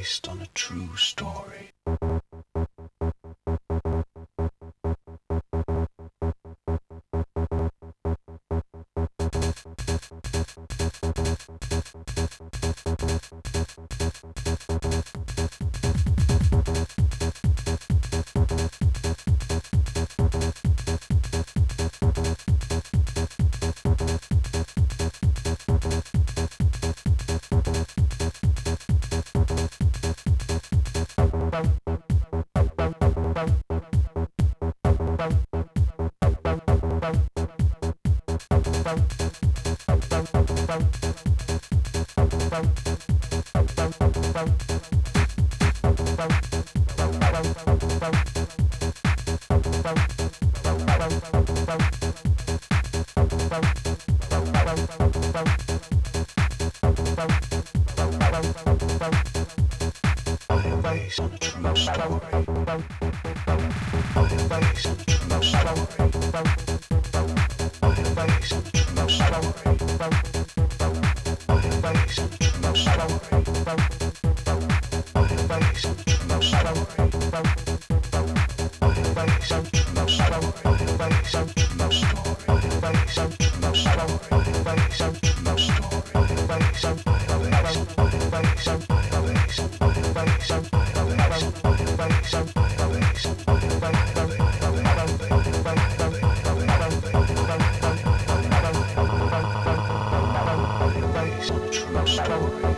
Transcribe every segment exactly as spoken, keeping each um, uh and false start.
based on a true story. Based on a true story. I am based on a true story. I am based on a true story. I am based on a true story. I am based on a true story. I am based on a true story. I am based on a true story. I am based on a true story. I am based on a true story. I am based on I am based on I am based on I am based on I am based on I am based on I am based on I am based on I am based on based on a true story.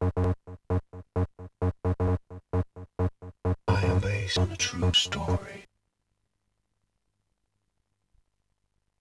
Based on a true story.